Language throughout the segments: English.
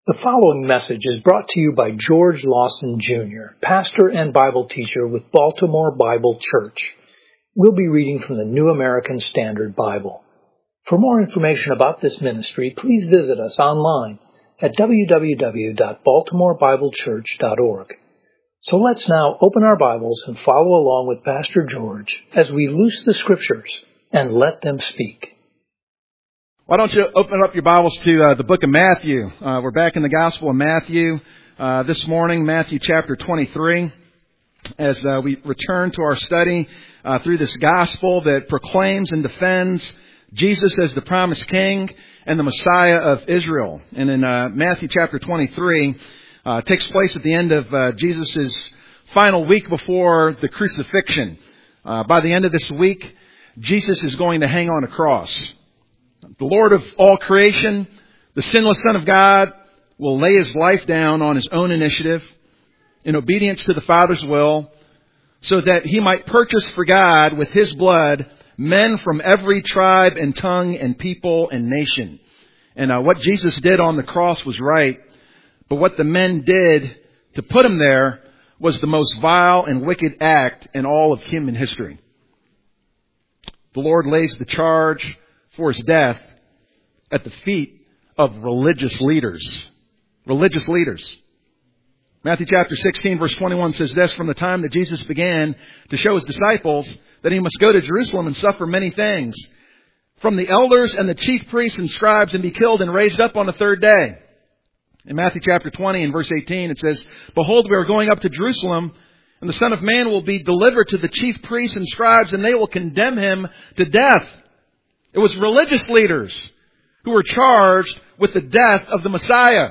The following message is brought to you by George Lawson Jr., pastor and Bible teacher with Baltimore Bible Church. We'll be reading from the New American Standard Bible. For more information about this ministry, please visit us online at www.baltimorebiblechurch.org. So let's now open our Bibles and follow along with Pastor George as we loose the Scriptures and let them speak. Why don't you open up your Bibles to the book of Matthew. We're back in the Gospel of Matthew this morning, Matthew chapter 23, as we return to our study through this Gospel that proclaims and defends Jesus as the promised King and the Messiah of Israel. And in Matthew chapter 23, takes place at the end of Jesus' final week before the crucifixion. By the end of this week, Jesus is going to hang on a cross. The Lord of all creation, the sinless Son of God, will lay His life down on His own initiative in obedience to the Father's will so that He might purchase for God with His blood men from every tribe and tongue and people and nation. And what Jesus did on the cross was right, but what the men did to put Him there was the most vile and wicked act in all of human history. The Lord lays the charge for His death at the feet of religious leaders. Religious leaders. Matthew chapter 16 verse 21 says this: from the time that Jesus began to show His disciples that He must go to Jerusalem and suffer many things from the elders and the chief priests and scribes and be killed and raised up on the third day. In Matthew chapter 20 and verse 18 it says, behold, we are going up to Jerusalem, and the Son of Man will be delivered to the chief priests and scribes, and they will condemn Him to death. It was religious leaders who were charged with the death of the Messiah.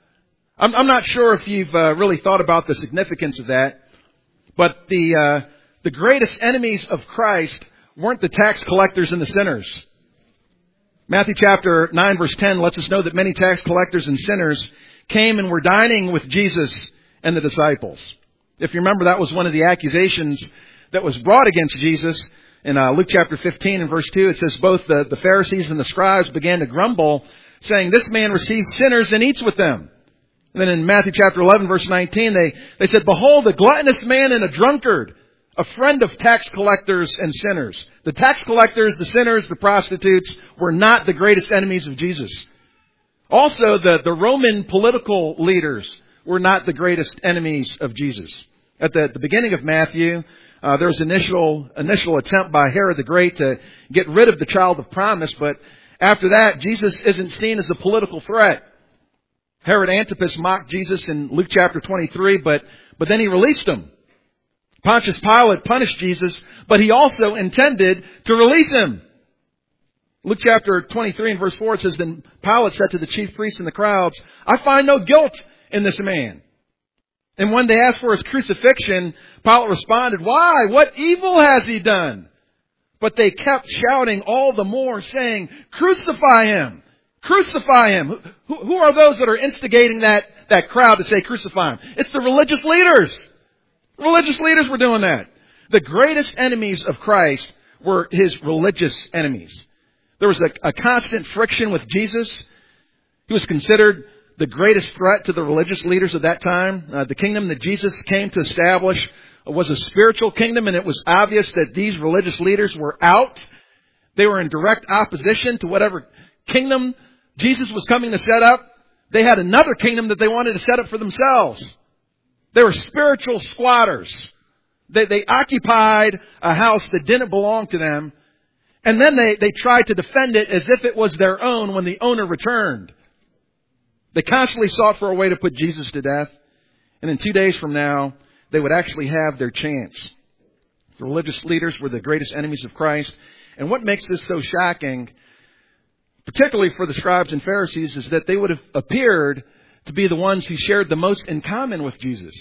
I'm not sure if you've really thought about the significance of that, but the greatest enemies of Christ weren't the tax collectors and the sinners. Matthew chapter 9 verse 10 lets us know that many tax collectors and sinners came and were dining with Jesus and the disciples. If you remember, that was one of the accusations that was brought against Jesus. In Luke chapter 15 and verse 2, it says, both the Pharisees and the scribes began to grumble, saying, this man receives sinners and eats with them. And then in Matthew chapter 11 verse 19, they said, behold, a gluttonous man and a drunkard, a friend of tax collectors and sinners. The tax collectors, the sinners, the prostitutes were not the greatest enemies of Jesus. Also, the Roman political leaders were not the greatest enemies of Jesus. At the beginning of Matthew, there was initial attempt by Herod the Great to get rid of the child of promise, but after that, Jesus isn't seen as a political threat. Herod Antipas mocked Jesus in Luke chapter 23, but then he released him. Pontius Pilate punished Jesus, but he also intended to release him. Luke chapter 23 and verse 4, it says, then Pilate said to the chief priests and the crowds, I find no guilt in this man. And when they asked for His crucifixion, Pilate responded, why? What evil has He done? But they kept shouting all the more, saying, crucify Him! Crucify Him! Who are those that are instigating that crowd to say crucify Him? It's the religious leaders. Religious leaders were doing that. The greatest enemies of Christ were His religious enemies. There was a constant friction with Jesus. He was considered the greatest threat to the religious leaders of that time. The kingdom that Jesus came to establish was a spiritual kingdom, and it was obvious that these religious leaders were out. They were in direct opposition to whatever kingdom Jesus was coming to set up. They had another kingdom that they wanted to set up for themselves. They were spiritual squatters. They occupied a house that didn't belong to them, and then they tried to defend it as if it was their own when the owner returned. They constantly sought for a way to put Jesus to death. And in 2 days from now, they would actually have their chance. The religious leaders were the greatest enemies of Christ. And what makes this so shocking, particularly for the scribes and Pharisees, is that they would have appeared to be the ones who shared the most in common with Jesus.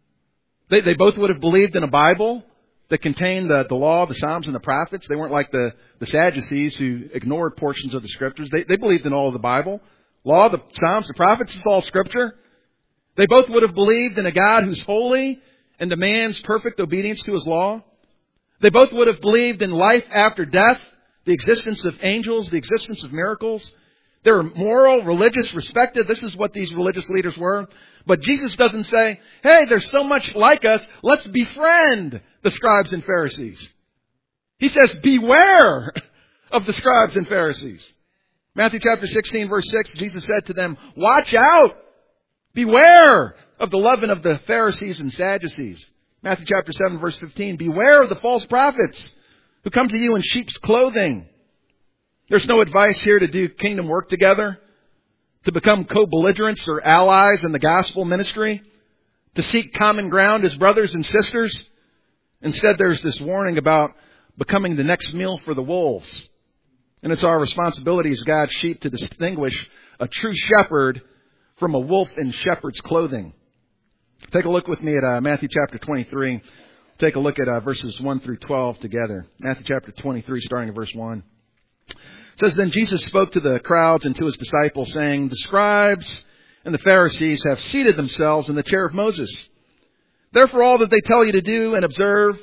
They both would have believed in a Bible that contained the law, the Psalms, and the prophets. They weren't like the Sadducees who ignored portions of the Scriptures. They believed in all of the Bible. Law, the Psalms, the prophets, it's all Scripture. They both would have believed in a God who's holy and demands perfect obedience to His law. They both would have believed in life after death, the existence of angels, the existence of miracles. They're moral, religious, respected. This is what these religious leaders were. But Jesus doesn't say, hey, they're so much like us, let's befriend the scribes and Pharisees. He says, beware of the scribes and Pharisees. Matthew chapter 16, verse 6, Jesus said to them, watch out! Beware of the leaven of the Pharisees and Sadducees. Matthew chapter 7, verse 15, beware of the false prophets who come to you in sheep's clothing. There's no advice here to do kingdom work together, to become co-belligerents or allies in the gospel ministry, to seek common ground as brothers and sisters. Instead, there's this warning about becoming the next meal for the wolves. And it's our responsibility as God's sheep to distinguish a true shepherd from a wolf in shepherd's clothing. Take a look with me at Matthew chapter 23. Take a look at verses 1 through 12 together. Matthew chapter 23, starting at verse 1. It says, then Jesus spoke to the crowds and to his disciples, saying, the scribes and the Pharisees have seated themselves in the chair of Moses. Therefore, all that they tell you do and observe,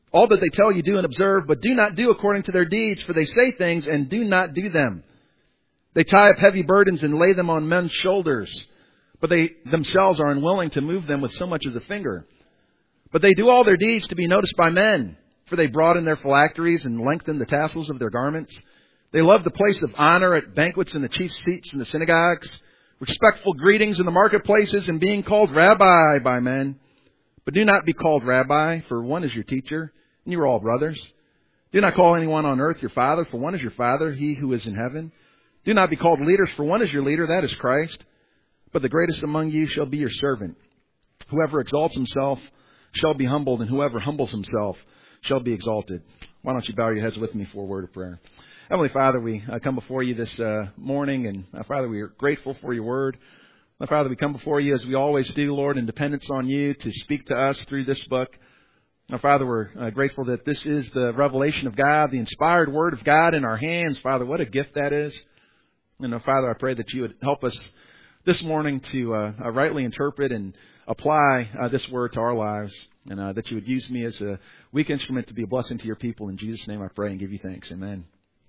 but do not do according to their deeds, for they say things and do not do them. They tie up heavy burdens and lay them on men's shoulders, but they themselves are unwilling to move them with so much as a finger. But they do all their deeds to be noticed by men, for they broaden their phylacteries and lengthen the tassels of their garments. They love the place of honor at banquets and the chief seats in the synagogues, respectful greetings in the marketplaces, and being called rabbi by men. But do not be called rabbi, for one is your teacher, and you are all brothers. Do not call anyone on earth your father, for one is your Father, he who is in heaven. Do not be called leaders, for one is your leader, that is Christ. But the greatest among you shall be your servant. Whoever exalts himself shall be humbled, and whoever humbles himself shall be exalted. Why don't you bow your heads with me for a word of prayer. Heavenly Father, we come before you this morning, and Father, we are grateful for your word. Father, we come before you as we always do, Lord, in dependence on you to speak to us through this book. Father, we're grateful that this is the revelation of God, the inspired word of God in our hands. Father, what a gift that is. And Father, I pray that you would help us this morning to rightly interpret and apply this word to our lives, and that you would use me as a weak instrument to be a blessing to your people. In Jesus' name I pray and give you thanks. Amen.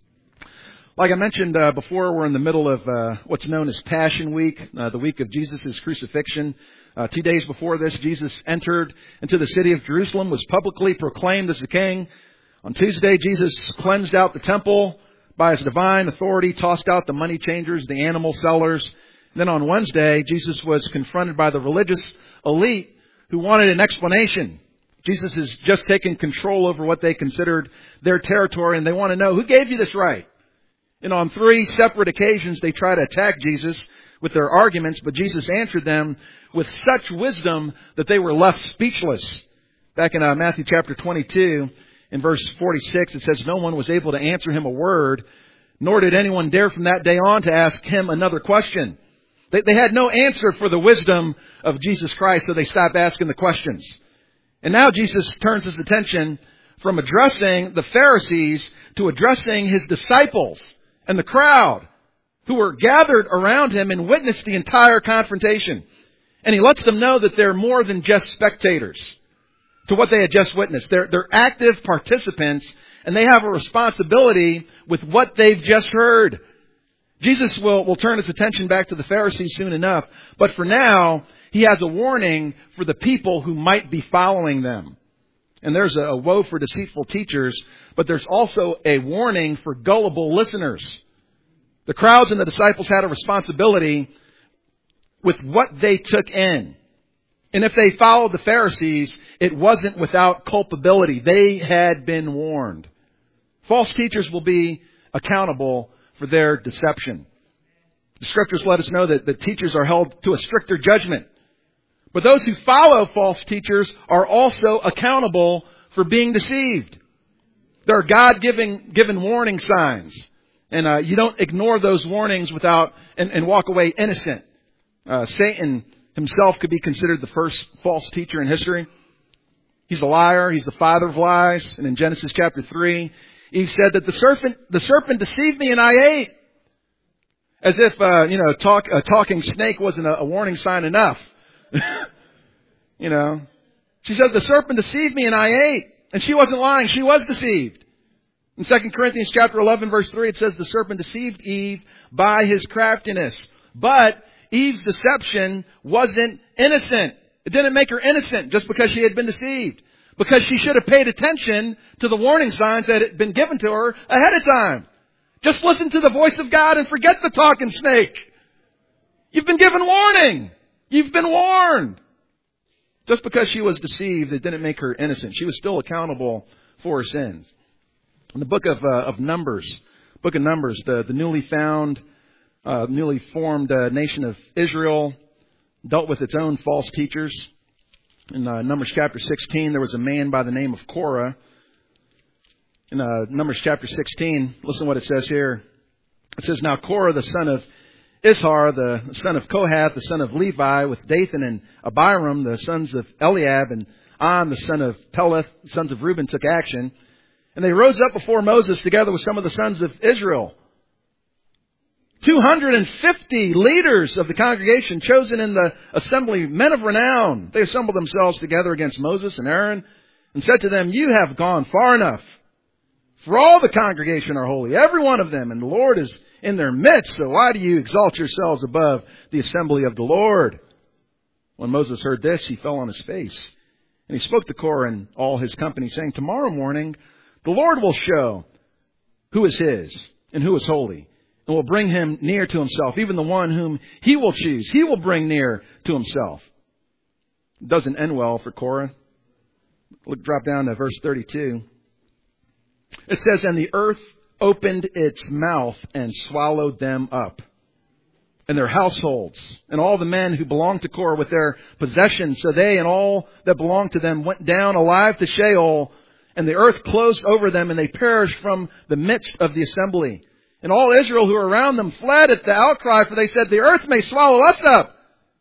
Like I mentioned before, we're in the middle of what's known as Passion Week, the week of Jesus' crucifixion. 2 days before this, Jesus entered into the city of Jerusalem, was publicly proclaimed as the king. On Tuesday, Jesus cleansed out the temple by his divine authority, tossed out the money changers, the animal sellers. And then on Wednesday, Jesus was confronted by the religious elite who wanted an explanation. Jesus has just taken control over what they considered their territory, and they want to know, who gave you this right? And on 3 separate occasions, they try to attack Jesus with their arguments, but Jesus answered them with such wisdom that they were left speechless. Back in Matthew chapter 22, in verse 46, it says, no one was able to answer him a word, nor did anyone dare from that day on to ask him another question. They had no answer for the wisdom of Jesus Christ, so they stopped asking the questions. And now Jesus turns his attention from addressing the Pharisees to addressing his disciples and the crowd who were gathered around him and witnessed the entire confrontation. And he lets them know that they're more than just spectators to what they had just witnessed. They're active participants, and they have a responsibility with what they've just heard. Jesus will turn his attention back to the Pharisees soon enough, but for now, he has a warning for the people who might be following them. And there's a woe for deceitful teachers, but there's also a warning for gullible listeners. The crowds and the disciples had a responsibility with what they took in. And if they followed the Pharisees, it wasn't without culpability. They had been warned. False teachers will be accountable for their deception. The scriptures let us know that the teachers are held to a stricter judgment. But those who follow false teachers are also accountable for being deceived. There are God-given warning signs. And you don't ignore those warnings without and walk away innocent. Satan himself could be considered the first false teacher in history. He's a liar. He's the father of lies. And in Genesis chapter 3, he said that the serpent deceived me and I ate. As if, a talking snake wasn't a warning sign enough. She said the serpent deceived me and I ate. And she wasn't lying. She was deceived. In 2 Corinthians chapter 11, verse 3, it says, the serpent deceived Eve by his craftiness. But Eve's deception wasn't innocent. It didn't make her innocent just because she had been deceived. Because she should have paid attention to the warning signs that had been given to her ahead of time. Just listen to the voice of God and forget the talking snake. You've been given warning. You've been warned. Just because she was deceived, it didn't make her innocent. She was still accountable for her sins. In the book of Numbers, the newly formed nation of Israel dealt with its own false teachers. In Numbers chapter 16, there was a man by the name of Korah. In Numbers chapter 16, listen to what it says here. It says, now Korah, the son of Ishar, the son of Kohath, the son of Levi, with Dathan and Abiram, the sons of Eliab, and On, the son of Peleth, the sons of Reuben, took action. And they rose up before Moses together with some of the sons of Israel. 250 leaders of the congregation chosen in the assembly, men of renown. They assembled themselves together against Moses and Aaron and said to them, you have gone far enough. For all the congregation are holy, every one of them, and the Lord is in their midst. So why do you exalt yourselves above the assembly of the Lord? When Moses heard this, he fell on his face. And he spoke to Korah and all his company, saying, tomorrow morning the Lord will show who is his and who is holy, and will bring him near to himself, even the one whom he will choose. He will bring near to himself. It doesn't end well for Korah. Look, drop down to verse 32. It says, and the earth opened its mouth and swallowed them up, and their households, and all the men who belonged to Korah with their possessions. So they and all that belonged to them went down alive to Sheol, and the earth closed over them, and they perished from the midst of the assembly. And all Israel who were around them fled at the outcry, for they said, the earth may swallow us up.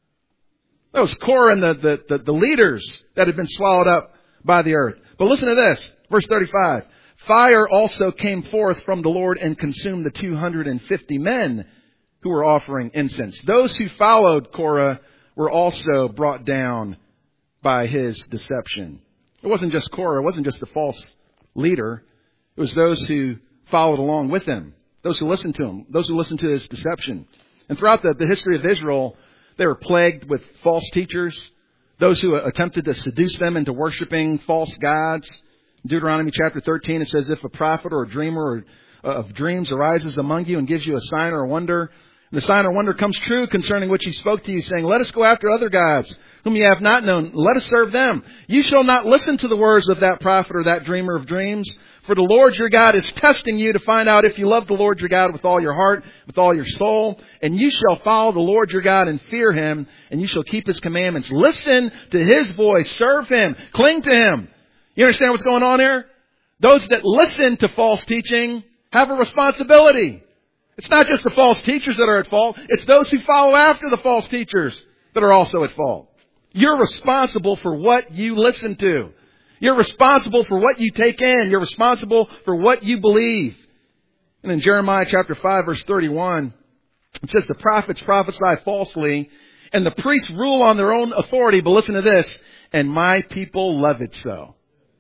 That was Korah and the leaders that had been swallowed up by the earth. But listen to this, verse 35. Fire also came forth from the Lord and consumed the 250 men who were offering incense. Those who followed Korah were also brought down by his deception. It wasn't just Korah. It wasn't just the false leader. It was those who followed along with him. Those who listened to him. Those who listened to his deception. And throughout the history of Israel, they were plagued with false teachers. Those who attempted to seduce them into worshiping false gods. In Deuteronomy chapter 13, it says, if a prophet or a dreamer of dreams arises among you and gives you a sign or a wonder, and the sign or wonder comes true concerning which he spoke to you, saying, let us go after other gods whom you have not known. Let us serve them. You shall not listen to the words of that prophet or that dreamer of dreams. For the Lord your God is testing you to find out if you love the Lord your God with all your heart, with all your soul. And you shall follow the Lord your God and fear him, and you shall keep his commandments. Listen to his voice. Serve him. Cling to him. You understand what's going on here? Those that listen to false teaching have a responsibility. It's not just the false teachers that are at fault. It's those who follow after the false teachers that are also at fault. You're responsible for what you listen to. You're responsible for what you take in. You're responsible for what you believe. And in Jeremiah chapter 5, verse 31, it says, the prophets prophesy falsely, and the priests rule on their own authority. But listen to this, and my people love it so.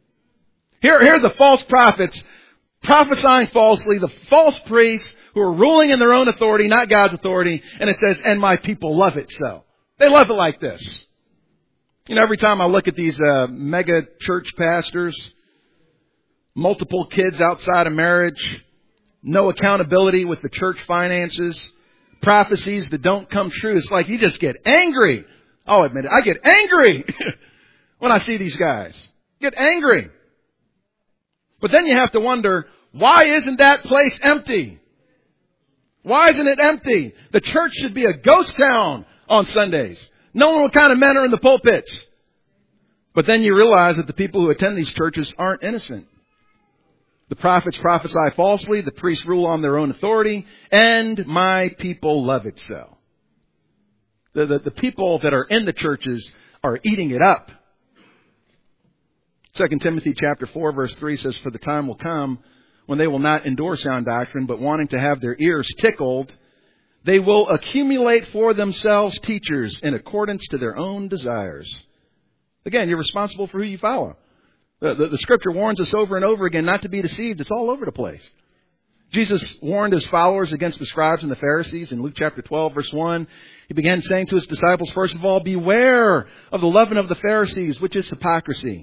Here are the false prophets prophesying falsely, the false priests who are ruling in their own authority, not God's authority. And it says, and my people love it so. They love it like this. You know, every time I look at these mega church pastors, multiple kids outside of marriage, no accountability with the church finances, prophecies that don't come true, it's like you just get angry. I'll admit it. I get angry when I see these guys. Get angry. But then you have to wonder, why isn't that place empty? Why isn't it empty? The church should be a ghost town on Sundays. Knowing what kind of men are in the pulpits. But then you realize that the people who attend these churches aren't innocent. The prophets prophesy falsely. The priests rule on their own authority. And my people love it so. The people that are in the churches are eating it up. 2 Timothy chapter 4 verse 3 says, for the time will come when they will not endure sound doctrine, but wanting to have their ears tickled, they will accumulate for themselves teachers in accordance to their own desires. Again, you're responsible for who you follow. The Scripture warns us over and over again not to be deceived. It's all over the place. Jesus warned his followers against the scribes and the Pharisees in Luke chapter 12, verse 1. He began saying to his disciples, first of all, beware of the leaven of the Pharisees, which is hypocrisy.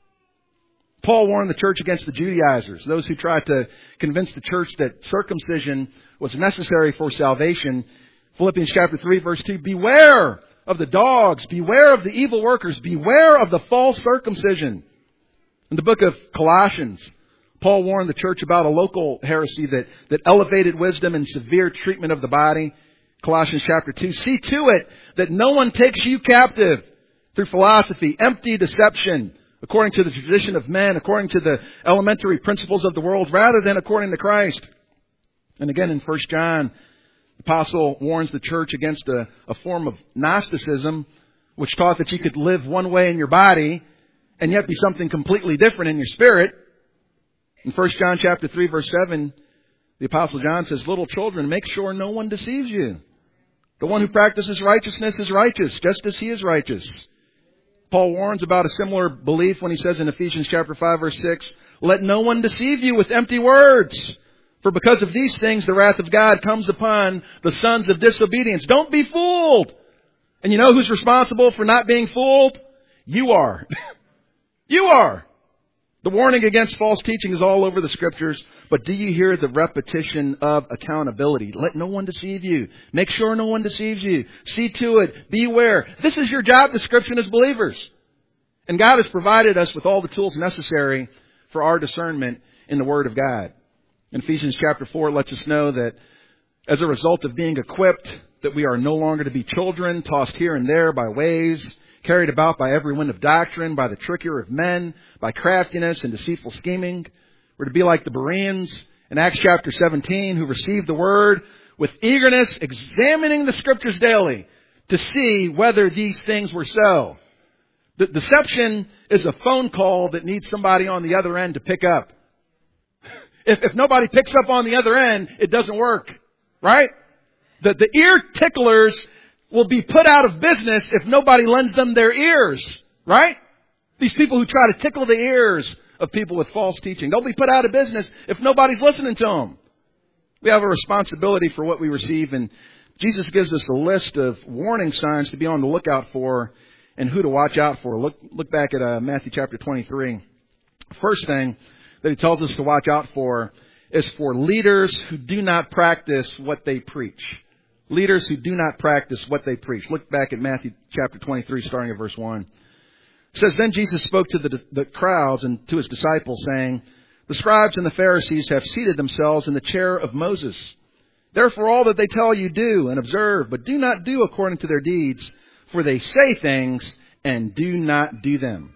Paul warned the church against the Judaizers, those who tried to convince the church that circumcision was necessary for salvation. Philippians chapter 3, verse 2, beware of the dogs, beware of the evil workers, beware of the false circumcision. In the book of Colossians, Paul warned the church about a local heresy that elevated wisdom and severe treatment of the body. Colossians chapter 2. See to it that no one takes you captive through philosophy, empty deception, according to the tradition of men, according to the elementary principles of the world, rather than according to Christ. And again in 1 John, the apostle warns the church against a form of Gnosticism, which taught that you could live one way in your body and yet be something completely different in your spirit. In 1 John chapter 3, verse 7, the Apostle John says, little children, make sure no one deceives you. The one who practices righteousness is righteous, just as he is righteous. Paul warns about a similar belief when he says in Ephesians chapter 5, verse 6, let no one deceive you with empty words. For because of these things, the wrath of God comes upon the sons of disobedience. Don't be fooled. And you know who's responsible for not being fooled? You are. You are. The warning against false teaching is all over the Scriptures, but do you hear the repetition of accountability? Let no one deceive you. Make sure no one deceives you. See to it. Beware. This is your job description as believers. And God has provided us with all the tools necessary for our discernment in the Word of God. In Ephesians chapter 4, it lets us know that as a result of being equipped, that we are no longer to be children, tossed here and there by waves, carried about by every wind of doctrine, by the trickery of men, by craftiness and deceitful scheming. We're to be like the Bereans in Acts chapter 17, who received the word with eagerness, examining the Scriptures daily to see whether these things were so. The deception is a phone call that needs somebody on the other end to pick up. If nobody picks up on the other end, it doesn't work. Right? The ear ticklers will be put out of business if nobody lends them their ears. Right? These people who try to tickle the ears of people with false teaching. They'll be put out of business if nobody's listening to them. We have a responsibility for what we receive, and Jesus gives us a list of warning signs to be on the lookout for and who to watch out for. Look back at Matthew chapter 23. First thing that he tells us to watch out for is for leaders who do not practice what they preach. Leaders who do not practice what they preach. Look back at Matthew chapter 23, starting at verse 1. It says, then Jesus spoke to the crowds and to his disciples, saying, the scribes and the Pharisees have seated themselves in the chair of Moses. Therefore all that they tell you do and observe, but do not do according to their deeds, for they say things and do not do them.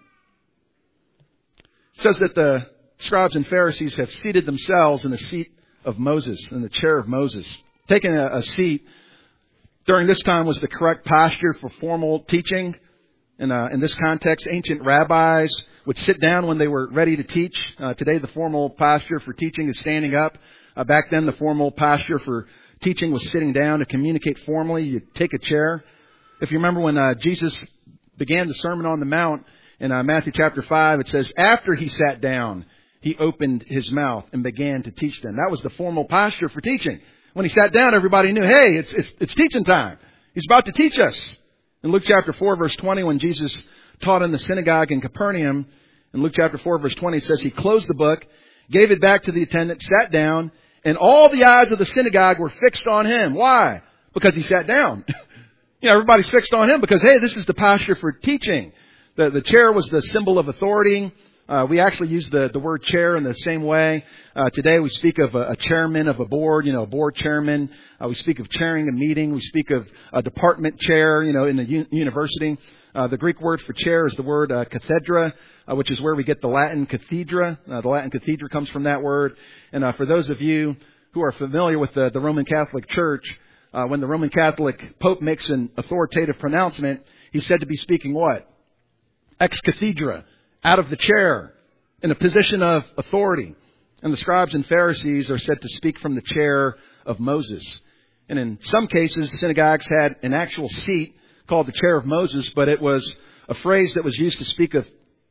It says that the scribes and Pharisees have seated themselves in the seat of Moses, in the chair of Moses. Taking a seat during this time was the correct posture for formal teaching. In this context, ancient rabbis would sit down when they were ready to teach. Today, the formal posture for teaching is standing up. Back then, the formal posture for teaching was sitting down to communicate formally. You take a chair. If you remember when Jesus began the Sermon on the Mount in Matthew chapter 5, it says, after he sat down, he opened his mouth and began to teach them. That was the formal posture for teaching. When he sat down, everybody knew, hey, it's teaching time. He's about to teach us. In Luke chapter 4, verse 20, when Jesus taught in the synagogue in Capernaum, in Luke chapter 4, verse 20, it says he closed the book, gave it back to the attendant, sat down, and all the eyes of the synagogue were fixed on him. Why? Because he sat down. Everybody's fixed on him because, hey, this is the posture for teaching. The chair was the symbol of authority. We actually use the word chair in the same way. Today we speak of a chairman of a board, a board chairman. We speak of chairing a meeting. We speak of a department chair, in the university. The Greek word for chair is the word cathedra, which is where we get the Latin cathedra. The Latin cathedra comes from that word. And for those of you who are familiar with the Roman Catholic Church, when the Roman Catholic Pope makes an authoritative pronouncement, he's said to be speaking what? Ex cathedra. Out of the chair, in a position of authority. And the scribes and Pharisees are said to speak from the chair of Moses. And in some cases, synagogues had an actual seat called the chair of Moses, but it was a phrase that was used to speak of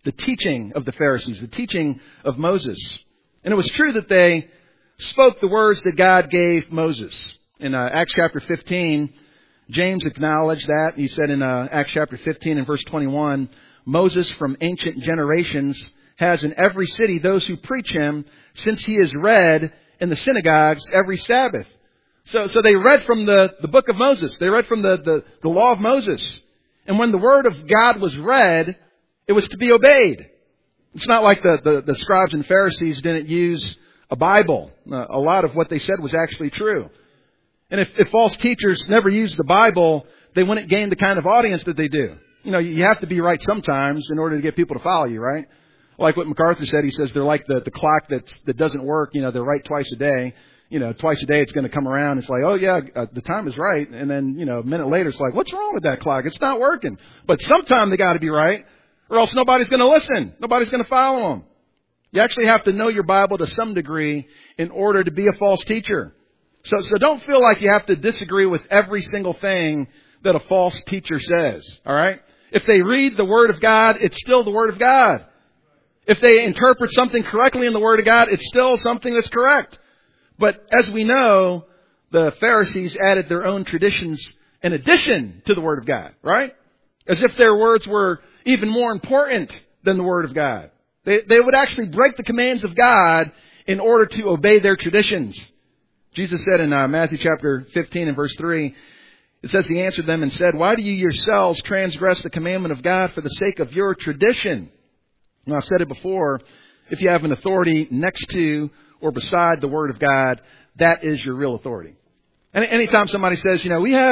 the teaching of the Pharisees, the teaching of Moses. And it was true that they spoke the words that God gave Moses. In Acts chapter 15, James acknowledged that. He said in Acts chapter 15 and verse 21, Moses from ancient generations has in every city those who preach him, since he is read in the synagogues every Sabbath. So they read from the book of Moses. They read from the law of Moses. And when the word of God was read, it was to be obeyed. It's not like the scribes and Pharisees didn't use a Bible. A lot of what they said was actually true. And if false teachers never used the Bible, they wouldn't gain the kind of audience that they do. You know, you have to be right sometimes in order to get people to follow you, right? Like what MacArthur said, he says they're like the clock that doesn't work. You know, they're right twice a day. You know, twice a day it's going to come around. It's like, oh yeah, the time is right. And then, you know, a minute later it's like, what's wrong with that clock? It's not working. But sometime they got to be right, or else nobody's going to listen. Nobody's going to follow them. You actually have to know your Bible to some degree in order to be a false teacher. So don't feel like you have to disagree with every single thing that a false teacher says. All right? If they read the Word of God, it's still the Word of God. If they interpret something correctly in the Word of God, it's still something that's correct. But as we know, the Pharisees added their own traditions in addition to the Word of God, right? As if their words were even more important than the Word of God. They would actually break the commands of God in order to obey their traditions. Jesus said in Matthew chapter 15 and verse 3, it says, He answered them and said, Why do you yourselves transgress the commandment of God for the sake of your tradition? Now, I've said it before, if you have an authority next to or beside the Word of God, that is your real authority. And anytime somebody says,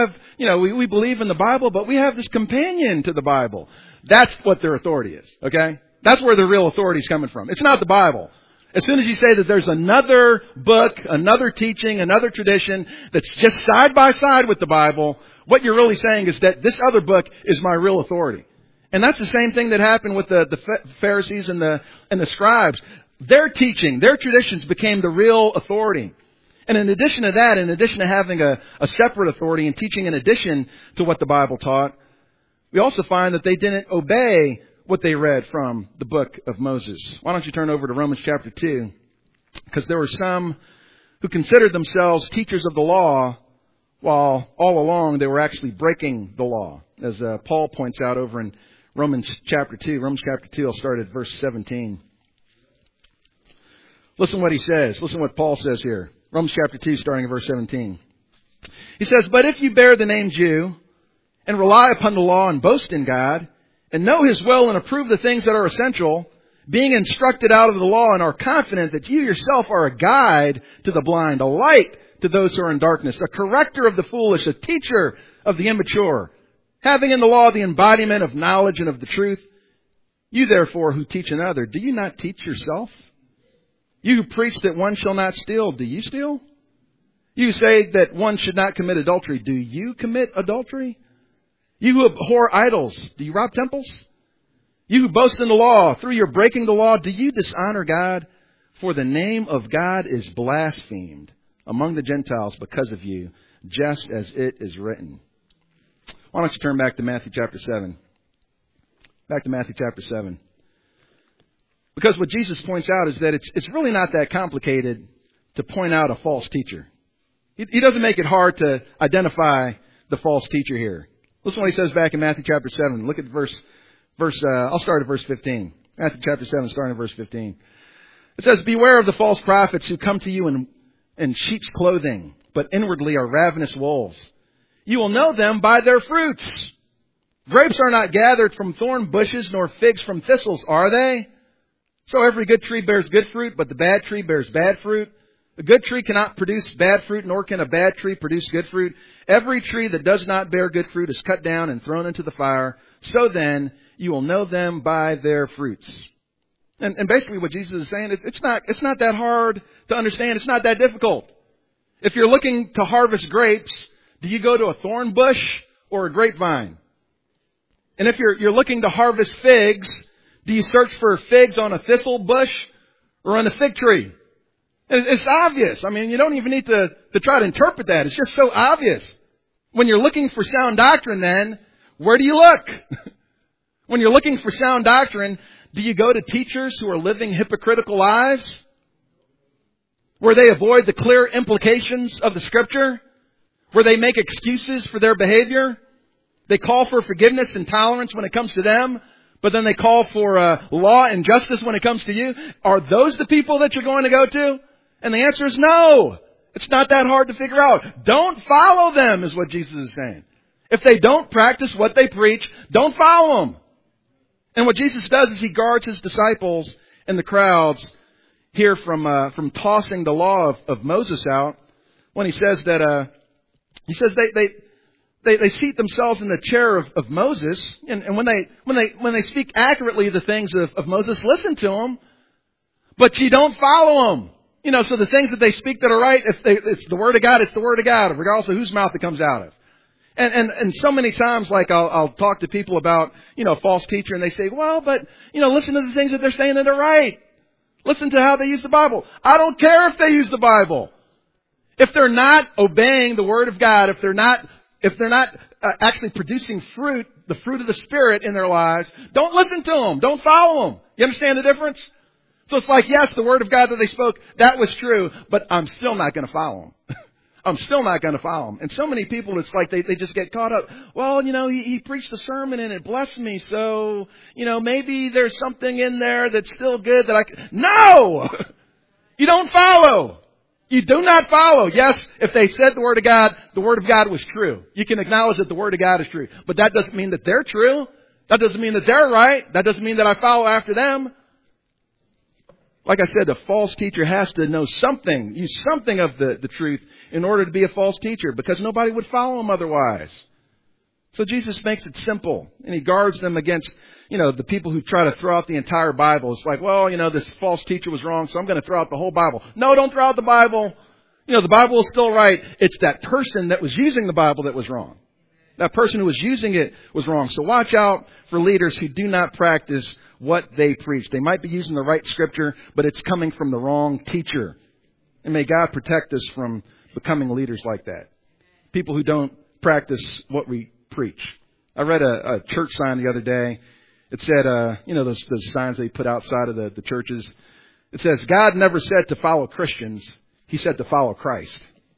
we believe in the Bible, but we have this companion to the Bible, that's what their authority is, okay? That's where their real authority is coming from. It's not the Bible. As soon as you say that there's another book, another teaching, another tradition that's just side by side with the Bible, what you're really saying is that this other book is my real authority. And that's the same thing that happened with the Pharisees and the scribes. Their teaching, their traditions became the real authority. And in addition to that, in addition to having a separate authority and teaching in addition to what the Bible taught, we also find that they didn't obey what they read from the book of Moses. Why don't you turn over to Romans chapter 2? Because there were some who considered themselves teachers of the law, while all along they were actually breaking the law. As Paul points out over in Romans chapter 2. Romans chapter 2, I'll start at verse 17. Listen what he says. Listen what Paul says here. Romans chapter 2, starting at verse 17. He says, But if you bear the name Jew, and rely upon the law and boast in God, and know His will and approve the things that are essential, being instructed out of the law, and are confident that you yourself are a guide to the blind, a light to those who are in darkness, a corrector of the foolish, a teacher of the immature, having in the law the embodiment of knowledge and of the truth. You therefore who teach another, do you not teach yourself? You who preach that one shall not steal, do you steal? You who say that one should not commit adultery, do you commit adultery? You who abhor idols, do you rob temples? You who boast in the law, through your breaking the law, do you dishonor God? For the name of God is blasphemed among the Gentiles because of you, just as it is written. Why don't you turn back to Matthew chapter 7? Back to Matthew chapter 7. Because what Jesus points out is that it's really not that complicated to point out a false teacher. He doesn't make it hard to identify the false teacher here. Listen to what he says back in Matthew chapter 7. Look at I'll start at verse 15. Matthew chapter 7, starting at verse 15. It says, Beware of the false prophets who come to you in sheep's clothing, but inwardly are ravenous wolves. You will know them by their fruits. Grapes are not gathered from thorn bushes, nor figs from thistles, are they? So every good tree bears good fruit, but the bad tree bears bad fruit. A good tree cannot produce bad fruit, nor can a bad tree produce good fruit. Every tree that does not bear good fruit is cut down and thrown into the fire. So then, you will know them by their fruits. And basically what Jesus is saying is it's not that hard to understand. It's not that difficult. If you're looking to harvest grapes, do you go to a thorn bush or a grapevine? And if you're looking to harvest figs, do you search for figs on a thistle bush or on a fig tree? It's obvious. I mean, you don't even need to try to interpret that. It's just so obvious. When you're looking for sound doctrine, then, where do you look? When you're looking for sound doctrine, Do you go to teachers who are living hypocritical lives, where they avoid the clear implications of the Scripture, where they make excuses for their behavior? They call for forgiveness and tolerance when it comes to them, but then they call for law and justice when it comes to you. Are those the people that you're going to go to? And the answer is no. It's not that hard to figure out. Don't follow them, is what Jesus is saying. If they don't practice what they preach, don't follow them. And what Jesus does is He guards His disciples and the crowds here from tossing the law of Moses out, when He says that they seat themselves in the chair of Moses, and when they speak accurately the things of Moses, listen to them, but you don't follow them. So the things that they speak that are right, if it's the Word of God, it's the Word of God, regardless of whose mouth it comes out of. And so many times, like I'll talk to people about, a false teacher, and they say, well, but, listen to the things that they're saying that are right. Listen to how they use the Bible. I don't care if they use the Bible. If they're not obeying the Word of God, if they're not actually producing fruit, the fruit of the Spirit in their lives, don't listen to them. Don't follow them. You understand the difference? So it's like, yes, the Word of God that they spoke, that was true, but I'm still not going to follow them. I'm still not going to follow him. And so many people, it's like they just get caught up. Well, he preached a sermon and it blessed me. So, maybe there's something in there that's still good that I can... No! You don't follow. You do not follow. Yes, if they said the Word of God was true. You can acknowledge that the Word of God is true. But that doesn't mean that they're true. That doesn't mean that they're right. That doesn't mean that I follow after them. Like I said, a false teacher has to know something, use something of the truth in order to be a false teacher, because nobody would follow him otherwise. So Jesus makes it simple, and He guards them against, the people who try to throw out the entire Bible. It's like, well, this false teacher was wrong, so I'm going to throw out the whole Bible. No, don't throw out the Bible. The Bible is still right. It's that person that was using the Bible that was wrong. That person who was using it was wrong. So watch out for leaders who do not practice what they preach. They might be using the right Scripture, but it's coming from the wrong teacher. And may God protect us from becoming leaders like that. People who don't practice what we preach. I read a church sign the other day. It said, those signs they put outside of the churches. It says, God never said to follow Christians. He said to follow Christ.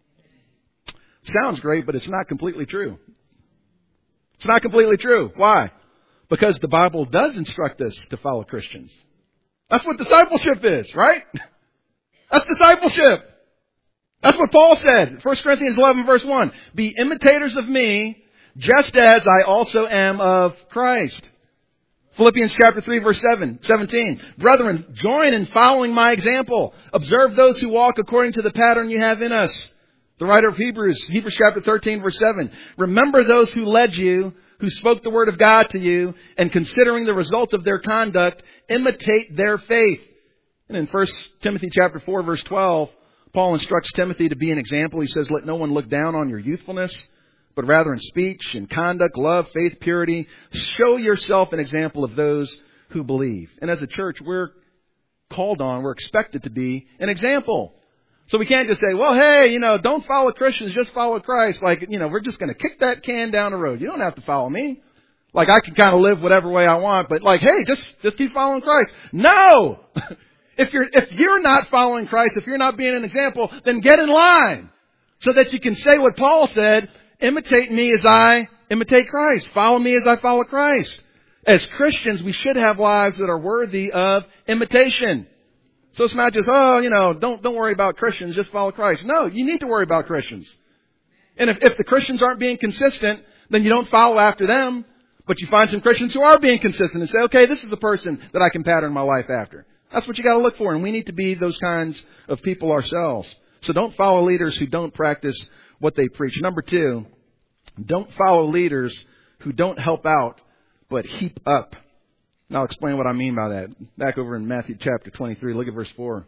Sounds great, but it's not completely true. It's not completely true. Why? Because the Bible does instruct us to follow Christians. That's what discipleship is, right? That's discipleship. That's what Paul said. 1 Corinthians 11 verse 1. Be imitators of me, just as I also am of Christ. Philippians chapter 3 verse 17. Brethren, join in following my example. Observe those who walk according to the pattern you have in us. The writer of Hebrews chapter 13 verse 7. Remember those who led you, who spoke the word of God to you, and considering the results of their conduct, imitate their faith. And in 1 Timothy chapter 4 verse 12, Paul instructs Timothy to be an example. He says, let no one look down on your youthfulness, but rather in speech, in conduct, love, faith, purity, show yourself an example of those who believe. And as a church, we're we're expected to be an example. So we can't just say, well, hey, don't follow Christians, just follow Christ. Like, we're just going to kick that can down the road. You don't have to follow me. Like, I can kind of live whatever way I want, but like, hey, just keep following Christ. No! If you're not following Christ, if you're not being an example, then get in line so that you can say what Paul said, imitate me as I imitate Christ. Follow me as I follow Christ. As Christians, we should have lives that are worthy of imitation. So it's not just, don't worry about Christians, just follow Christ. No, you need to worry about Christians. And if the Christians aren't being consistent, then you don't follow after them, but you find some Christians who are being consistent and say, okay, this is the person that I can pattern my life after. That's what you got to look for, and we need to be those kinds of people ourselves. So don't follow leaders who don't practice what they preach. Number 2, don't follow leaders who don't help out, but heap up. And I'll explain what I mean by that. Back over in Matthew chapter 23, look at verse 4.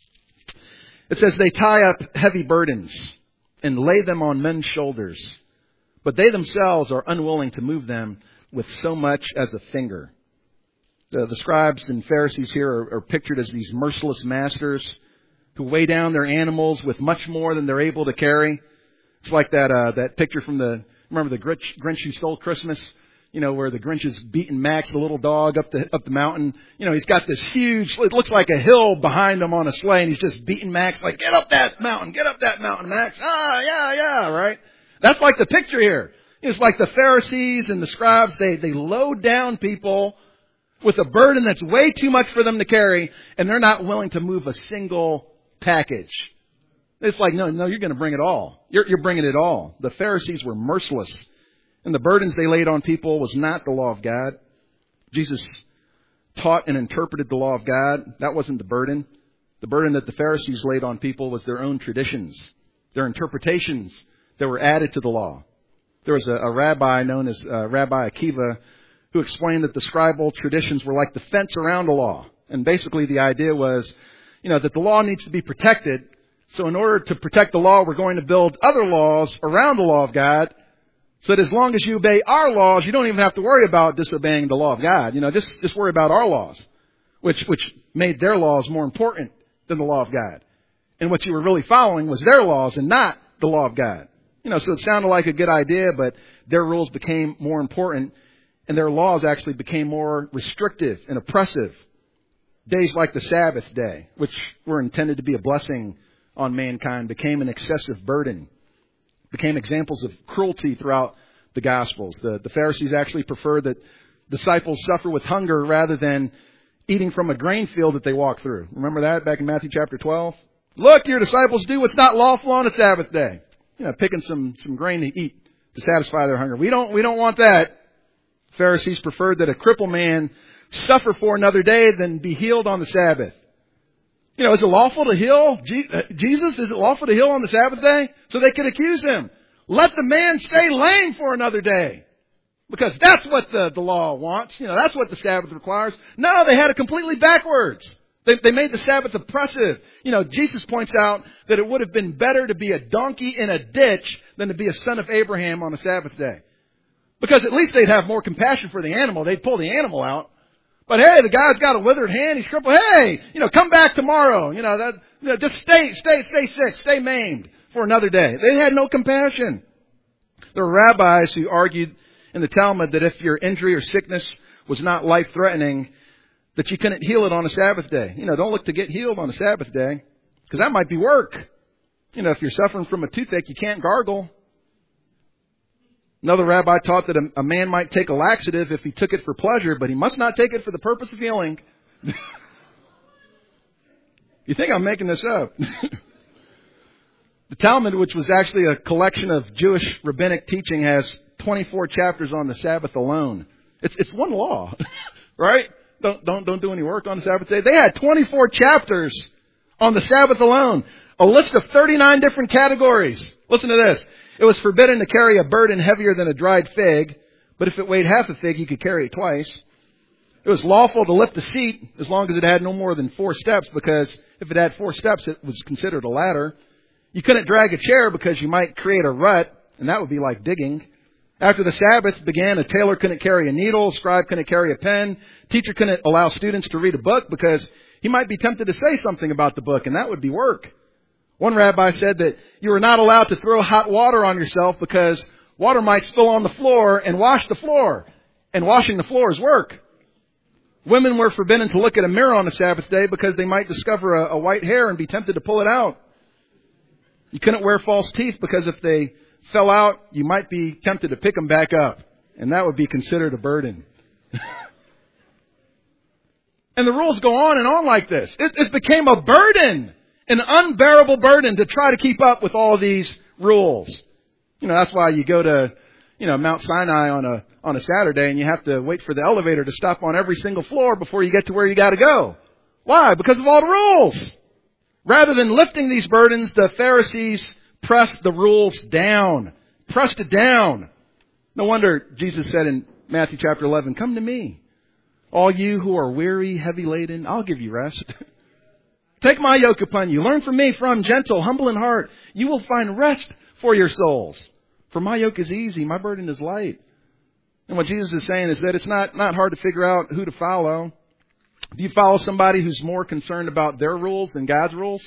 It says, they tie up heavy burdens and lay them on men's shoulders, but they themselves are unwilling to move them with so much as a finger. The scribes and Pharisees here are pictured as these merciless masters who weigh down their animals with much more than they're able to carry. It's like that picture from remember the Grinch Who Stole Christmas? where the Grinch is beating Max, the little dog, up the mountain. He's got this huge, it looks like a hill behind him on a sleigh, and he's just beating Max like, get up that mountain, Max. Yeah, right? That's like the picture here. It's like the Pharisees and the scribes, they load down people with a burden that's way too much for them to carry, and they're not willing to move a single package. It's like, no, you're going to bring it all. You're bringing it all. The Pharisees were merciless. And the burdens they laid on people was not the law of God. Jesus taught and interpreted the law of God. That wasn't the burden. The burden that the Pharisees laid on people was their own traditions, their interpretations that were added to the law. There was a rabbi known as Rabbi Akiva who explained that the scribal traditions were like the fence around the law. And basically the idea was, that the law needs to be protected. So in order to protect the law, we're going to build other laws around the law of God, so that as long as you obey our laws, you don't even have to worry about disobeying the law of God. Just worry about our laws, which made their laws more important than the law of God. And what you were really following was their laws and not the law of God. So it sounded like a good idea, but their rules became more important, and their laws actually became more restrictive and oppressive. Days like the Sabbath day, which were intended to be a blessing on mankind, became an excessive burden, became examples of cruelty throughout the Gospels. The Pharisees actually preferred that disciples suffer with hunger rather than eating from a grain field that they walk through. Remember that back in Matthew chapter 12? Look, your disciples do what's not lawful on a Sabbath day. Picking some grain to eat to satisfy their hunger. We don't want that. Pharisees preferred that a crippled man suffer for another day than be healed on the Sabbath. Is it lawful to heal Jesus? Is it lawful to heal on the Sabbath day? So they could accuse him. Let the man stay lame for another day. Because that's what the law wants. That's what the Sabbath requires. No, they had it completely backwards. They made the Sabbath oppressive. Jesus points out that it would have been better to be a donkey in a ditch than to be a son of Abraham on a Sabbath day. Because at least they'd have more compassion for the animal. They'd pull the animal out. But hey, the guy's got a withered hand. He's crippled. Hey, come back tomorrow. Just stay sick, stay maimed for another day. They had no compassion. There were rabbis who argued in the Talmud that if your injury or sickness was not life-threatening, that you couldn't heal it on a Sabbath day. Don't look to get healed on a Sabbath day, because that might be work. If you're suffering from a toothache, you can't gargle. Another rabbi taught that a man might take a laxative if he took it for pleasure, but he must not take it for the purpose of healing. You think I'm making this up? The Talmud, which was actually a collection of Jewish rabbinic teaching, has 24 chapters on the Sabbath alone. It's one law, right? Don't do any work on the Sabbath day. They had 24 chapters on the Sabbath alone. A list of 39 different categories. Listen to this. It was forbidden to carry a burden heavier than a dried fig, but if it weighed half a fig, you could carry it twice. It was lawful to lift a seat as long as it had no more than 4 steps, because if it had 4 steps, it was considered a ladder. You couldn't drag a chair because you might create a rut, and that would be like digging. After the Sabbath began, a tailor couldn't carry a needle, a scribe couldn't carry a pen, teacher couldn't allow students to read a book because he might be tempted to say something about the book, and that would be work. One rabbi said that you were not allowed to throw hot water on yourself because water might spill on the floor and wash the floor. And washing the floor is work. Women were forbidden to look at a mirror on the Sabbath day because they might discover a white hair and be tempted to pull it out. You couldn't wear false teeth because if they fell out, you might be tempted to pick them back up. And that would be considered a burden. And the rules go on and on like this. It became a burden. An unbearable burden to try to keep up with all of these rules. That's why you go to, Mount Sinai on a Saturday and you have to wait for the elevator to stop on every single floor before you get to where you got to go. Why? Because of all the rules. Rather than lifting these burdens, the Pharisees pressed the rules down. Pressed it down. No wonder Jesus said in Matthew chapter 11, "Come to me, all you who are weary, heavy laden, I'll give you rest." Take my yoke upon you. Learn from me, for I'm gentle, humble in heart. You will find rest for your souls. For my yoke is easy, my burden is light. And what Jesus is saying is that it's not hard to figure out who to follow. Do you follow somebody who's more concerned about their rules than God's rules?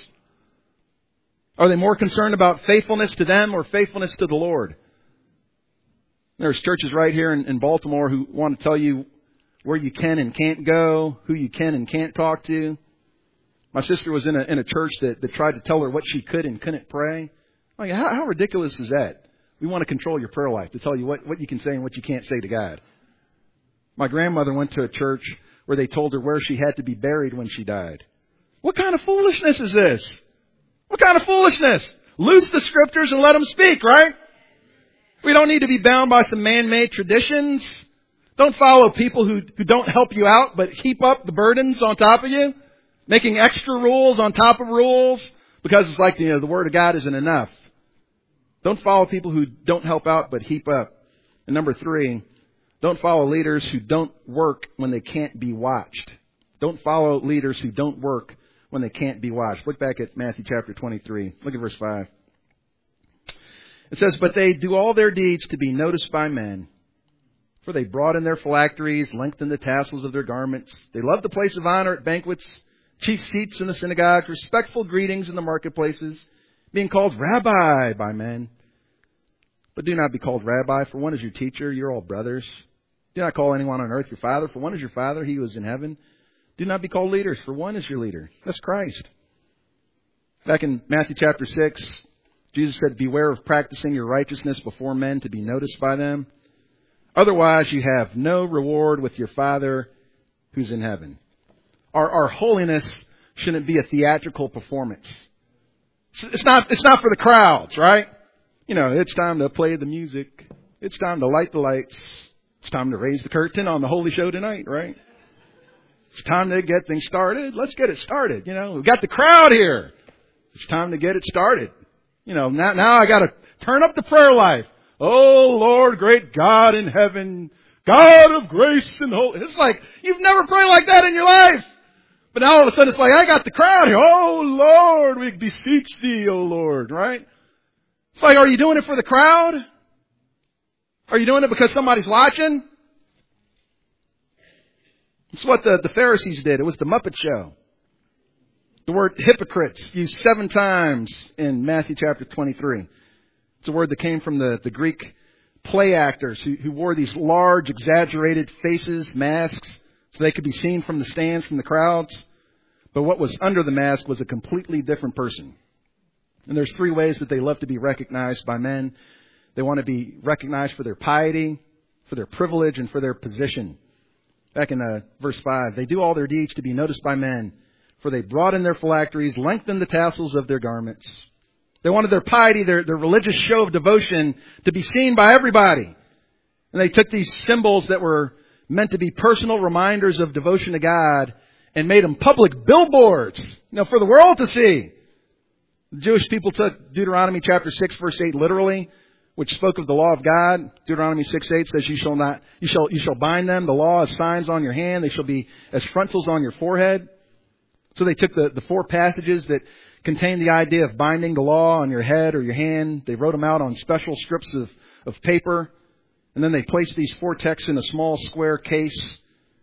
Are they more concerned about faithfulness to them or faithfulness to the Lord? There's churches right here in Baltimore who want to tell you where you can and can't go, who you can and can't talk to. My sister was in a church that tried to tell her what she could and couldn't pray. Like, how ridiculous is that? We want to control your prayer life, to tell you what you can say and what you can't say to God. My grandmother went to a church where they told her where she had to be buried when she died. What kind of foolishness is this? What kind of foolishness? Loose the scriptures and let them speak, right? We don't need to be bound by some man-made traditions. Don't follow people who don't help you out but heap up the burdens on top of you. Making extra rules on top of rules because it's like, the Word of God isn't enough. Don't follow people who don't help out but heap up. And number 3, don't follow leaders who don't work when they can't be watched. Don't follow leaders who don't work when they can't be watched. Look back at Matthew chapter 23. Look at verse 5. It says, "But they do all their deeds to be noticed by men. For they broaden their phylacteries, lengthen the tassels of their garments. They love the place of honor at banquets, chief seats in the synagogues, respectful greetings in the marketplaces, being called Rabbi by men. But do not be called Rabbi, for one is your teacher, you're all brothers. Do not call anyone on earth your father, for one is your Father, he who is in heaven. Do not be called leaders, for one is your leader. That's Christ." Back in Matthew chapter 6, Jesus said, "Beware of practicing your righteousness before men to be noticed by them. Otherwise you have no reward with your Father who's in heaven." Our holiness shouldn't be a theatrical performance. It's not for the crowds, right? It's time to play the music. It's time to light the lights. It's time to raise the curtain on the holy show tonight, right? It's time to get things started. Let's get it started. We've got the crowd here. It's time to get it started. Now I got to turn up the prayer life. Oh, Lord, great God in heaven, God of grace and hope. It's like, you've never prayed like that in your life. But now all of a sudden it's like, I got the crowd here. Oh, Lord, we beseech thee, oh, Lord, right? It's like, are you doing it for the crowd? Are you doing it because somebody's watching? It's what the Pharisees did. It was the Muppet Show. The word hypocrites used 7 times in Matthew chapter 23. It's a word that came from the Greek play actors who wore these large, exaggerated faces, masks, so they could be seen from the stands, from the crowds. But what was under the mask was a completely different person. And there's 3 ways that they love to be recognized by men. They want to be recognized for their piety, for their privilege, and for their position. Back in verse 5, "They do all their deeds to be noticed by men, for they broaden their phylacteries, lengthen the tassels of their garments." They wanted their piety, their religious show of devotion, to be seen by everybody. And they took these symbols that were meant to be personal reminders of devotion to God and made them public billboards, for the world to see. The Jewish people took Deuteronomy chapter 6, verse 8 literally, which spoke of the law of God. Deuteronomy 6:8 says, you shall bind them, the law, as signs on your hand. They shall be as frontals on your forehead. So they took the 4 passages that contained the idea of binding the law on your head or your hand. They wrote them out on special strips of paper. And then they placed these 4 texts in a small square case.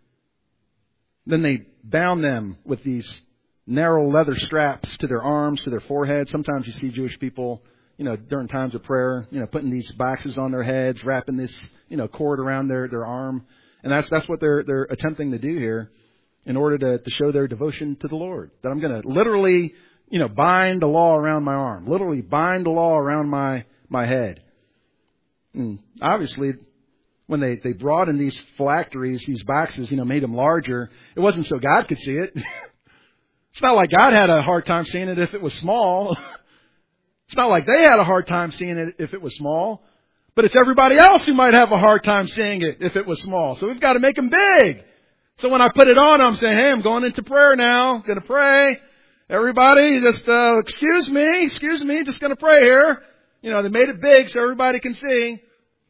Then they bound them with these narrow leather straps to their arms, to their forehead. Sometimes you see Jewish people, during times of prayer, putting these boxes on their heads, wrapping this, cord around their arm. And that's what they're attempting to do here in order to show their devotion to the Lord. That I'm going to literally, bind the law around my arm, literally bind the law around my head. And obviously, when they broadened these phylacteries, these boxes, made them larger, it wasn't so God could see it. It's not like God had a hard time seeing it if it was small. It's not like they had a hard time seeing it if it was small. But it's everybody else who might have a hard time seeing it if it was small. So we've got to make them big. So when I put it on, I'm saying, hey, I'm going into prayer now. Going to pray. Everybody, just excuse me, just going to pray here. They made it big so everybody can see.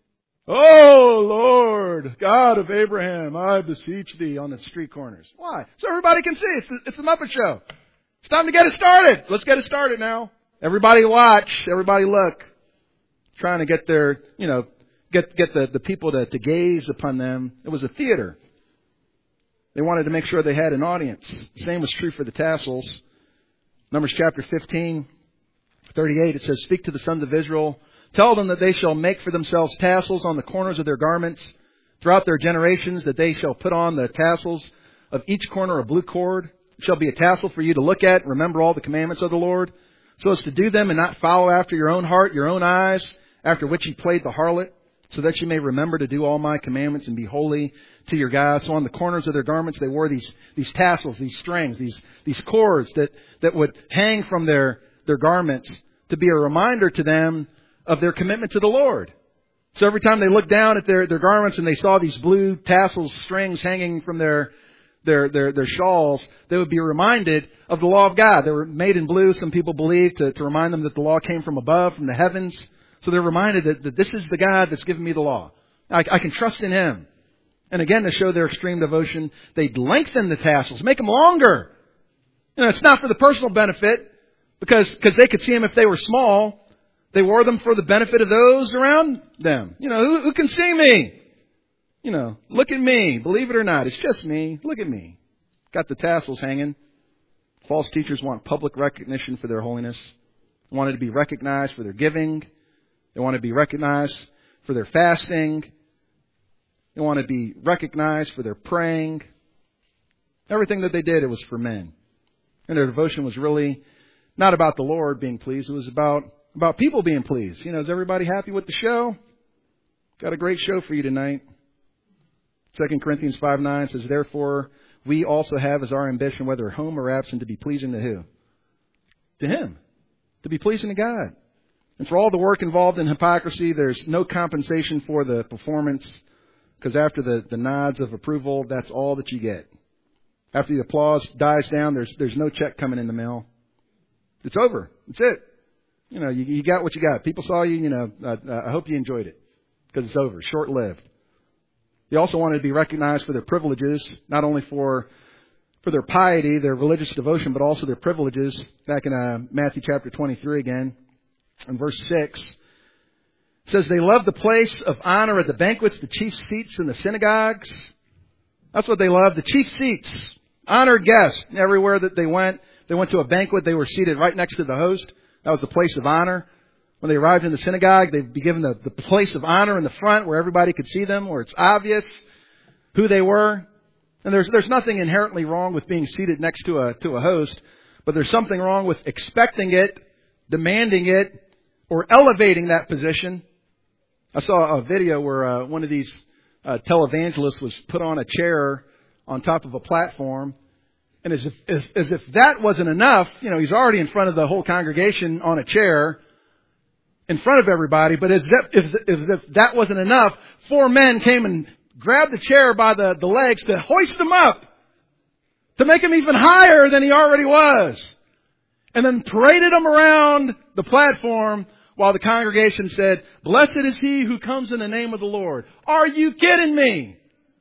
Oh, Lord, God of Abraham, I beseech thee, on the street corners. Why? So everybody can see. It's the Muppet Show. It's time to get it started. Let's get it started now. Everybody watch. Everybody look. Trying to get their, get the people to gaze upon them. It was a theater. They wanted to make sure they had an audience. The same was true for the tassels. Numbers chapter 15, 38, it says, "Speak to the sons of Israel Tell them that they shall make for themselves tassels on the corners of their garments. Throughout their generations, that they shall put on the tassels of each corner a blue cord. It shall be a tassel for you to look at and remember all the commandments of the Lord, so as to do them and not follow after your own heart, your own eyes, after which you played the harlot, so that you may remember to do all my commandments and be holy to your God. So on the corners of their garments, they wore these tassels, these strings, these cords that would hang from their garments to be a reminder to them of their commitment to the Lord. So every time they looked down at their garments and they saw these blue tassels, strings hanging from their shawls, they would be reminded of the law of God. They were made in blue, some people believe, to remind them that the law came from above, from the heavens. So they're reminded that this is the God that's given me the law. I can trust in Him. And again, to show their extreme devotion, they'd lengthen the tassels, make them longer. It's not for the personal benefit, because they could see them if they were small. They wore them for the benefit of those around them. Who can see me? Look at me. Believe it or not, it's just me. Look at me. Got the tassels hanging. False teachers want public recognition for their holiness. They wanted to be recognized for their giving. They want to be recognized for their fasting. They want to be recognized for their praying. Everything that they did, it was for men. And their devotion was really not about the Lord being pleased. It was about people being pleased. Is everybody happy with the show? Got a great show for you tonight. 2 Corinthians 5:9 says, therefore, we also have as our ambition, whether at home or absent, to be pleasing to who? To Him. To be pleasing to God. And for all the work involved in hypocrisy, there's no compensation for the performance, because after the nods of approval, that's all that you get. After the applause dies down, there's no check coming in the mail. It's over. That's it. You got what you got. People saw you, I hope you enjoyed it, because it's over. Short-lived. They also wanted to be recognized for their privileges, not only for their piety, their religious devotion, but also their privileges. Back in Matthew chapter 23 again, in verse 6, it says, they loved the place of honor at the banquets, the chief seats in the synagogues. That's what they loved, the chief seats. Honored guests. Everywhere that they went to a banquet, they were seated right next to the host. That was the place of honor. When they arrived in the synagogue, they'd be given the place of honor in the front where everybody could see them, where it's obvious who they were. And there's nothing inherently wrong with being seated next to a host, but there's something wrong with expecting it, demanding it, or elevating that position. I saw a video where one of these televangelists was put on a chair on top of a platform. And as if that wasn't enough, he's already in front of the whole congregation on a chair in front of everybody. But as if that wasn't enough, 4 men came and grabbed the chair by the legs to hoist him up, to make him even higher than he already was. And then paraded him around the platform while the congregation said, blessed is he who comes in the name of the Lord. Are you kidding me?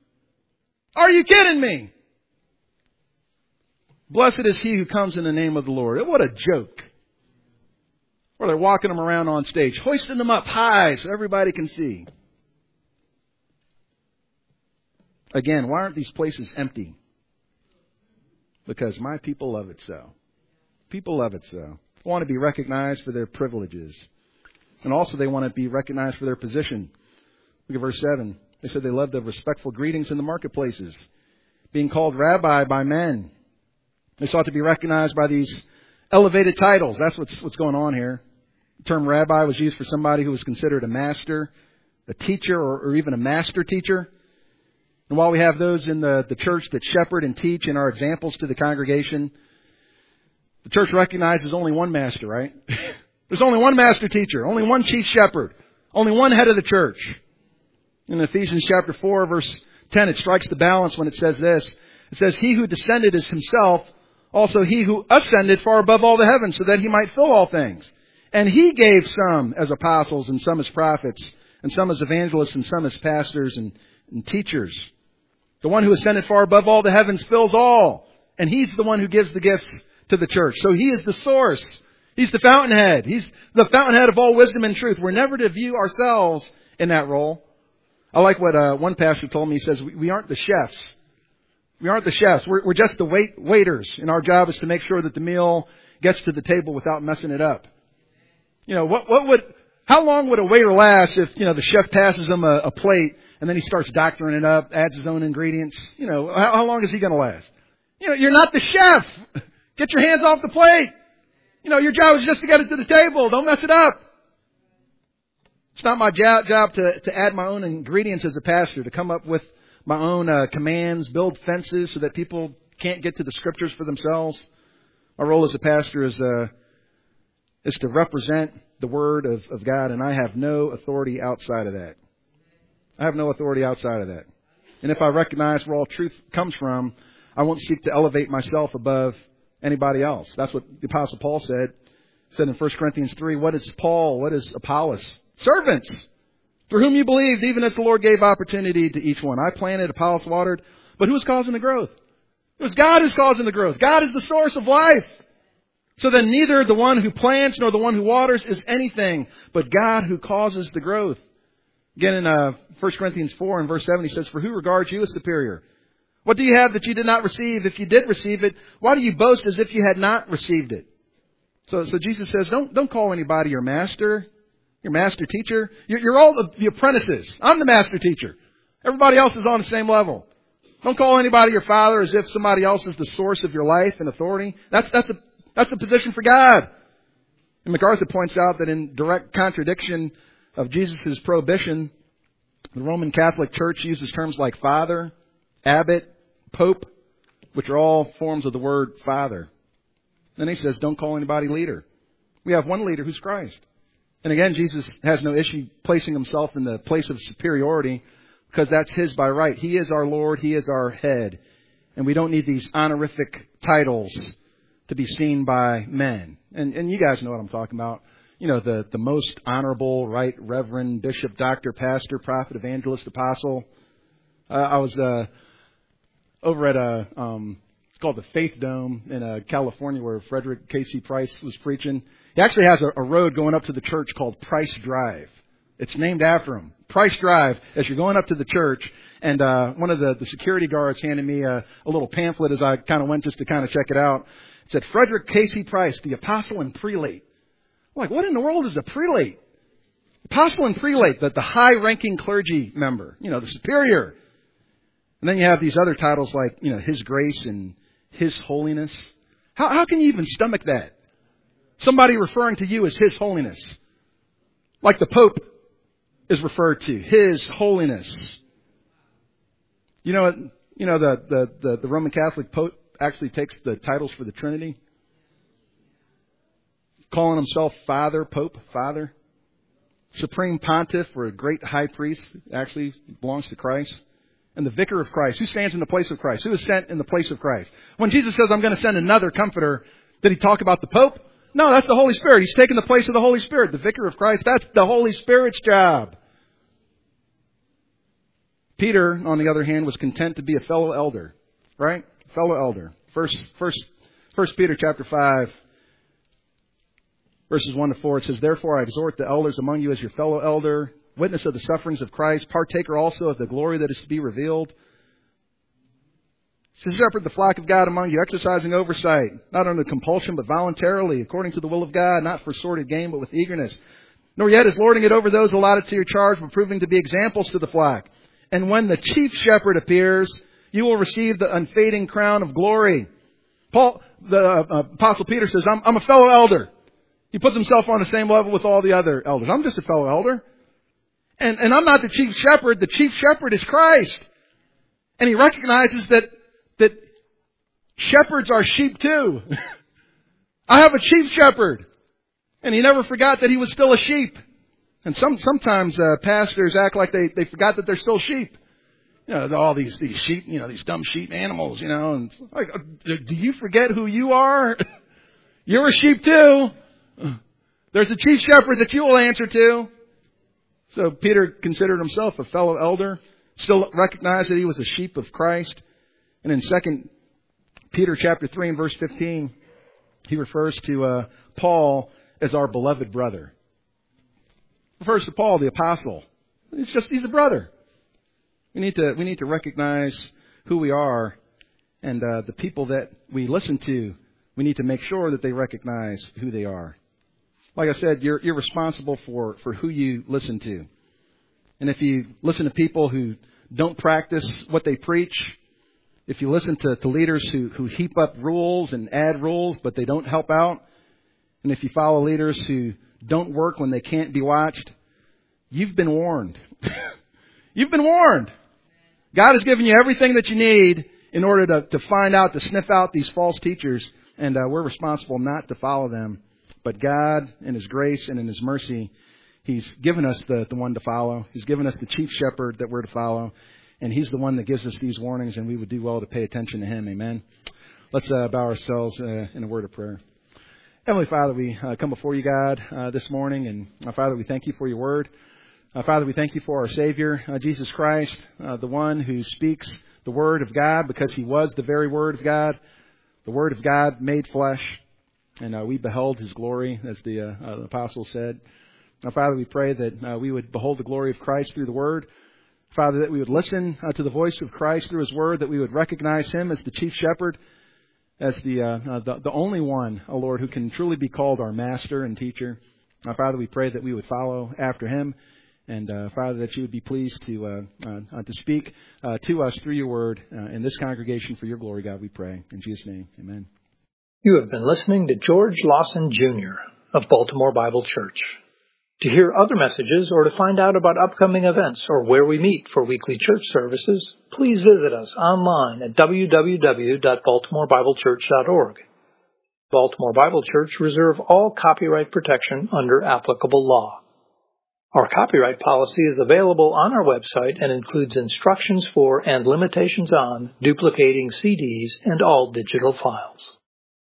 Are you kidding me? Blessed is he who comes in the name of the Lord. What a joke. Or they're walking them around on stage, hoisting them up high so everybody can see. Again, why aren't these places empty? Because my people love it so. People love it so. They want to be recognized for their privileges. And also they want to be recognized for their position. Look at verse 7. They said they loved the respectful greetings in the marketplaces, being called rabbi by men. They sought to be recognized by these elevated titles. That's what's going on here. The term rabbi was used for somebody who was considered a master, a teacher, or even a master teacher. And while we have those in the church that shepherd and teach and are examples to the congregation, the church recognizes only one master, right? There's only one master teacher, only one chief shepherd, only one head of the church. In Ephesians chapter 4, verse 10, it strikes the balance when it says this. It says, he who descended is himself, also he who ascended far above all the heavens, so that he might fill all things. And he gave some as apostles, and some as prophets, and some as evangelists, and some as pastors and teachers. The one who ascended far above all the heavens fills all. And he's the one who gives the gifts to the church. So he is the source. He's the fountainhead. He's the fountainhead of all wisdom and truth. We're never to view ourselves in that role. I like what one pastor told me. He says, we aren't the chefs. We aren't the chefs. We're just the waiters. And our job is to make sure that the meal gets to the table without messing it up. How long would a waiter last if, the chef passes him a plate and then he starts doctoring it up, adds his own ingredients? How long is he going to last? You're not the chef. Get your hands off the plate. Your job is just to get it to the table. Don't mess it up. It's not my job to add my own ingredients as a pastor, to come up with my own commands, build fences so that people can't get to the scriptures for themselves. My role as a pastor is to represent the Word of God, and I have no authority outside of that. I have no authority outside of that. And if I recognize where all truth comes from, I won't seek to elevate myself above anybody else. That's what the Apostle Paul said in 1 Corinthians 3. What is Paul? What is Apollos? Servants, through whom you believed, even as the Lord gave opportunity to each one. I planted, Apollos watered, but who was causing the growth? It was God who's causing the growth. God is the source of life. So then neither the one who plants nor the one who waters is anything, but God who causes the growth. Again, in 1 Corinthians 4 and verse 7, he says, for who regards you as superior? What do you have that you did not receive? If you did receive it, why do you boast as if you had not received it? So Jesus says, don't call anybody your master teacher. You're all the apprentices. I'm the master teacher. Everybody else is on the same level. Don't call anybody your father as if somebody else is the source of your life and authority. That's the position for God. And MacArthur points out that in direct contradiction of Jesus' prohibition, the Roman Catholic Church uses terms like father, abbot, pope, which are all forms of the word father. Then he says, don't call anybody leader. We have one leader who's Christ. And again, Jesus has no issue placing himself in the place of superiority because that's his by right. He is our Lord. He is our head. And we don't need these honorific titles to be seen by men. And you guys know what I'm talking about. The most honorable, right, reverend, bishop, doctor, pastor, prophet, evangelist, apostle. I was over at it's called the Faith Dome in California, where Frederick K.C. Price was preaching. He actually has a road going up to the church called Price Drive. It's named after him. Price Drive, as you're going up to the church. And one of the security guards handed me a little pamphlet as I kind of went just to kind of check it out. It said, Frederick K.C. Price, the apostle and prelate. I'm like, what in the world is a prelate? Apostle and prelate, the high-ranking clergy member, the superior. And then you have these other titles like, His Grace and His Holiness. How can you even stomach that? Somebody referring to you as His Holiness. Like the Pope is referred to, His Holiness. The Roman Catholic Pope actually takes the titles for the Trinity. Calling himself Father, Pope, Father. Supreme Pontiff, or a great high priest, actually belongs to Christ. And the Vicar of Christ. Who stands in the place of Christ? Who is sent in the place of Christ? When Jesus says, I'm going to send another comforter, did he talk about the Pope? No, that's the Holy Spirit. He's taken the place of the Holy Spirit. The Vicar of Christ, that's the Holy Spirit's job. Peter, on the other hand, was content to be a fellow elder. Right? Fellow elder. First Peter chapter 5, verses 1 to 4, it says, therefore I exhort the elders among you as your fellow elder, witness of the sufferings of Christ, partaker also of the glory that is to be revealed. To shepherd the flock of God among you, exercising oversight, not under compulsion, but voluntarily, according to the will of God, not for sordid gain, but with eagerness. Nor yet as lording it over those allotted to your charge, but proving to be examples to the flock. And when the chief shepherd appears, you will receive the unfading crown of glory. The Apostle Peter says, I'm a fellow elder. He puts himself on the same level with all the other elders. I'm just a fellow elder. And I'm not the chief shepherd. The chief shepherd is Christ. And he recognizes that shepherds are sheep too. I have a chief shepherd. And he never forgot that he was still a sheep. And sometimes pastors act like they forgot that they're still sheep. All these sheep, these dumb sheep animals, and like, do you forget who you are? You're a sheep too. There's a chief shepherd that you will answer to. So Peter considered himself a fellow elder, still recognized that he was a sheep of Christ. And in 2 Peter chapter 3 and verse 15, he refers to Paul as our beloved brother. Refers to Paul, the apostle. He's a brother. We need to recognize who we are, and the people that we listen to, we need to make sure that they recognize who they are. like I said, you're responsible for who you listen to. And if you listen to people who don't practice what they preach, if you listen to leaders who heap up rules and add rules, but they don't help out, and if you follow leaders who don't work when they can't be watched, you've been warned. You've been warned. God has given you everything that you need in order to find out, to sniff out these false teachers, and we're responsible not to follow them. But God, in His grace and in His mercy, He's given us the one to follow. He's given us the chief shepherd that we're to follow, and He's the one that gives us these warnings, and we would do well to pay attention to Him. Amen. Let's bow ourselves in a word of prayer. Heavenly Father, we come before you, God, this morning, and Father, we thank you for your word. Father, we thank you for our Savior, Jesus Christ, the one who speaks the word of God because He was the very word of God, the word of God made flesh, and we beheld His glory, as the apostle said. Now, Father, we pray that we would behold the glory of Christ through the word. Father, that we would listen to the voice of Christ through His word, that we would recognize Him as the chief shepherd, as the only one, O Lord, who can truly be called our master and teacher. Father, we pray that we would follow after Him. And, Father, that you would be pleased to speak to us through your word in this congregation for your glory, God, we pray. In Jesus' name, amen. You have been listening to George Lawson Jr. of Baltimore Bible Church. To hear other messages or to find out about upcoming events or where we meet for weekly church services, please visit us online at www.baltimorebiblechurch.org. Baltimore Bible Church reserve all copyright protection under applicable law. Our copyright policy is available on our website and includes instructions for and limitations on duplicating CDs and all digital files.